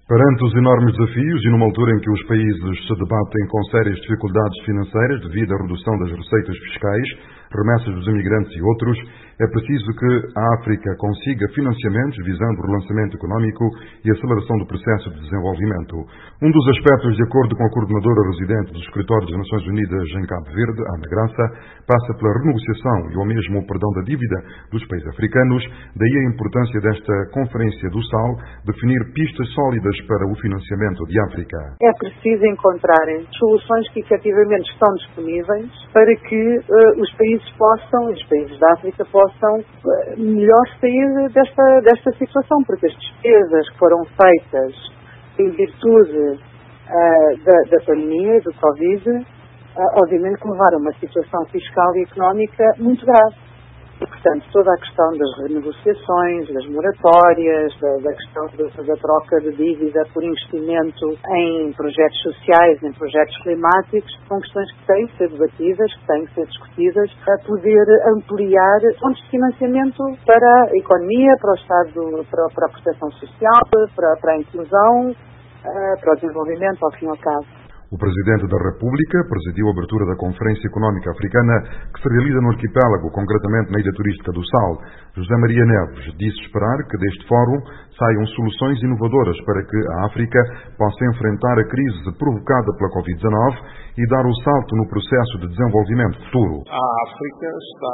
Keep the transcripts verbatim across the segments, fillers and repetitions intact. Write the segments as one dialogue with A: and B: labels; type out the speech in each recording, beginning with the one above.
A: Perante os enormes desafios e numa altura em que os países se debatem com sérias dificuldades financeiras devido à redução das receitas fiscais, remessas dos imigrantes e outros, é preciso que a África consiga financiamentos visando o relançamento económico e aceleração do processo de desenvolvimento. Um dos aspectos, de acordo com a coordenadora residente do Escritório das Nações Unidas em Cabo Verde, Ana Graça, passa pela renegociação e ao mesmo perdão da dívida dos países africanos, daí a importância desta Conferência do Sal definir pistas sólidas para o financiamento de África.
B: É preciso encontrar soluções que efetivamente estão disponíveis para que uh, os países possam, os países da África possam uh, melhor sair desta, desta situação, porque as despesas que foram feitas em virtude uh, da, da pandemia, do Covid, uh, obviamente que levaram a uma situação fiscal e económica muito grave. E, portanto, toda a questão das renegociações, das moratórias, da, da questão da, da troca de dívida por investimento em projetos sociais, em projetos climáticos, são questões que têm que ser debatidas, que têm que ser discutidas para poder ampliar fontes de financiamento para a economia, para o Estado, para, para a proteção social, para, para a inclusão, para o desenvolvimento, ao fim e ao cabo.
A: O Presidente da República presidiu a abertura da Conferência Económica Africana que se realiza no arquipélago, concretamente na Ilha Turística do Sal. José Maria Neves disse esperar que deste fórum saiam soluções inovadoras para que a África possa enfrentar a crise provocada pela covid dezenove e dar o salto no processo de desenvolvimento futuro.
C: A África está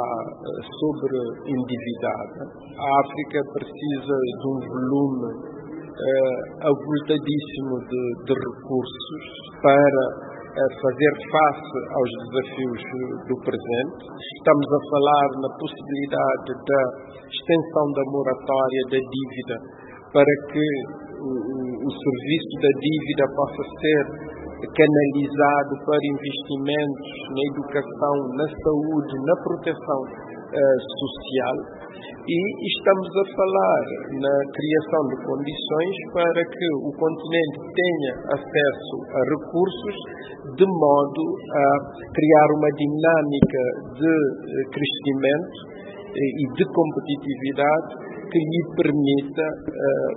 C: sobreendividada. A África precisa de um volume Uh, avultadíssimo de, de recursos para uh, fazer face aos desafios do presente. Estamos a falar na possibilidade da extensão da moratória da dívida para que o, o, o serviço da dívida possa ser canalizado para investimentos na educação, na saúde, na proteção uh, social. E estamos a falar na criação de condições para que o continente tenha acesso a recursos de modo a criar uma dinâmica de crescimento e de competitividade que lhe permita uh,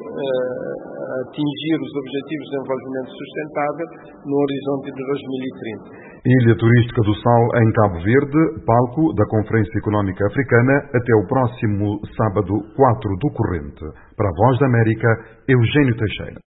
C: uh, atingir os Objetivos de Desenvolvimento Sustentável no horizonte de dois mil e trinta.
A: Ilha Turística do Sal, em Cabo Verde, palco da Conferência Económica Africana, até o próximo sábado quatro do corrente. Para a Voz da América, Eugênio Teixeira.